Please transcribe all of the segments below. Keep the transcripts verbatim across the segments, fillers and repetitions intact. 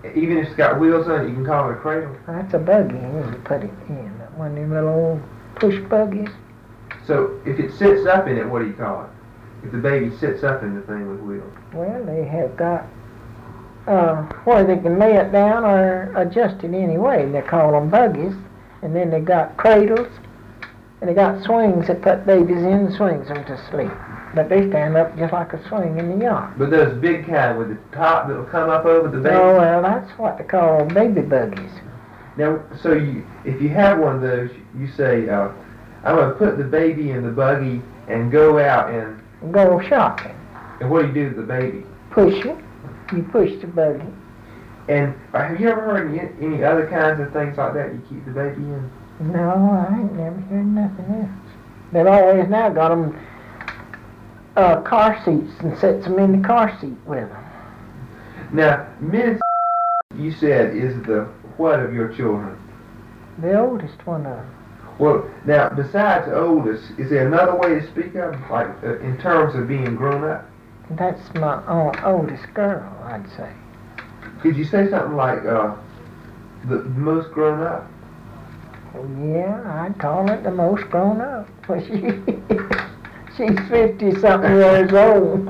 Even if it's got wheels on it, you can call it a cradle? That's a buggy when you put it in. One of them little old push buggies. So if it sits up in it, what do you call it? If the baby sits up in the thing with wheels? Well, they have got uh, where they can lay it down or adjust it any way. They call them buggies. And then they got cradles. And they got swings that put babies in and swings them to sleep. But they stand up just like a swing in the yard. But those big kind with the top that'll come up over the baby? Oh, well, that's what they call baby buggies. Now, so you, if you have one of those, you say, uh, I'm going to put the baby in the buggy and go out and... Go shopping. And what do you do to the baby? Push it. You push the buggy. And uh, have you ever heard any, any other kinds of things like that you keep the baby in? No, I ain't never heard nothing else. They've always now got them uh, car seats and sets them in the car seat with them. Now, Miss you said is the what of your children? The oldest one of them. Well, now, besides the oldest, is there another way to speak of, like, uh, in terms of being grown up? That's my own oldest girl, I'd say. Could you say something like, uh, the most grown up? Well, yeah, I'd call it the most grown up. Well, she, she's fifty-something years old.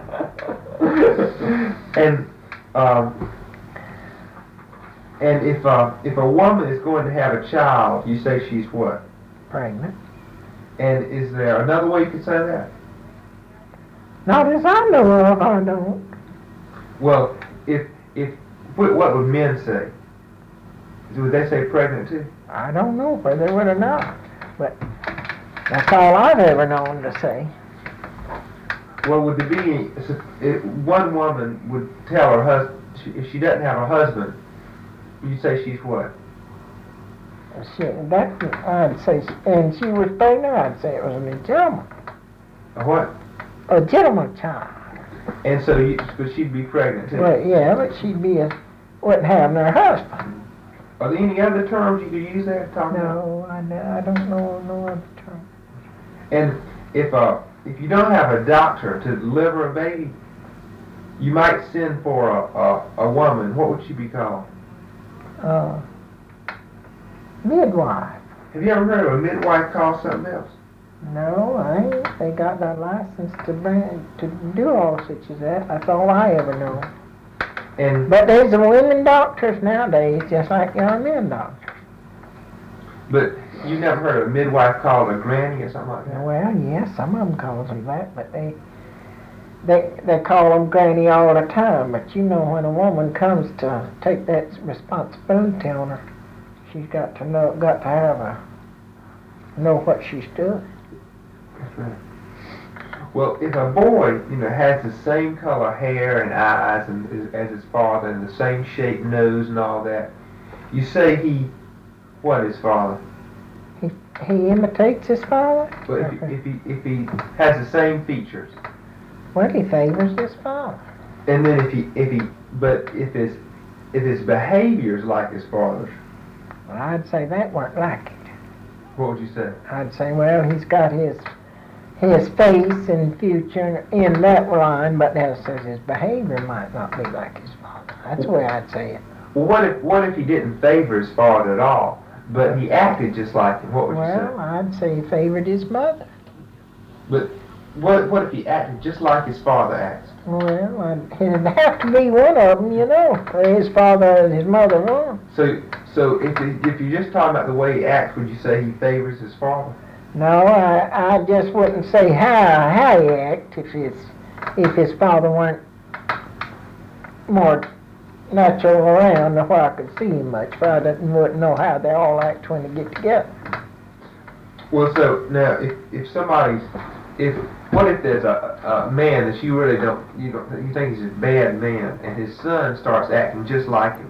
and, um, and if, uh, if a woman is going to have a child, you say she's what? Pregnant. And is there another way you could say that? Not as I know of, I don't. Well, if, if, what, what would men say? Would they say pregnant too? I don't know whether they would or not, but that's all I've ever known to say. Well, would there be, if one woman would tell her husband, if she doesn't have a husband, you say she's what? She, that, I'd say, and she was pregnant, I'd say it was a legitimate. A what? A legitimate child. And so, you, but she'd be pregnant too? Well, yeah, but she'd be a, wouldn't have her husband. Are there any other terms you could use there to talk about? No, I, I don't know no other term. And if uh, if you don't have a doctor to deliver a baby, you might send for a, a, a woman. What would she be called? Uh, midwife. Have you ever heard of a midwife called something else? No, I ain't. They got that license to bring, to do all such as that. That's all I ever know. And but there's some women doctors nowadays, just like there are men doctors. But you never heard of a midwife called a granny or something like that? Well, yes, some of them calls them that, but they they they call them granny all the time. But you know, when a woman comes to take that responsibility on her, she's got to know, got to have a know what she's doing. That's right. Well, if a boy, you know, has the same color hair and eyes and, as his father and the same shaped nose and all that, you say he, what, his father? He he imitates his father? Well, if, he, if he if he has the same features. Well, he favors his father. And then if he if he but if his if his behavior's like his father's. Well, I'd say that weren't like it. What would you say? I'd say, well, he's got his his face and future in that line, but that says his behavior might not be like his father. That's the way I'd say it. Well, what if what if he didn't favor his father at all, but he acted just like him? What would well, you say? Well, I'd say he favored his mother. But what what if he acted just like his father acts? Well, I'd, it'd have to be one of them, you know. His father and his mother were. So so if he, if you're just talking about the way he acts, would you say he favors his father? No, I, I just wouldn't say how how he act if his if his father weren't more natural around where I could see him much, but I didn't, wouldn't know how they all act when they get together. Well, so now if if somebody's if what if there's a, a man that you really don't you don't you think he's a bad man and his son starts acting just like him?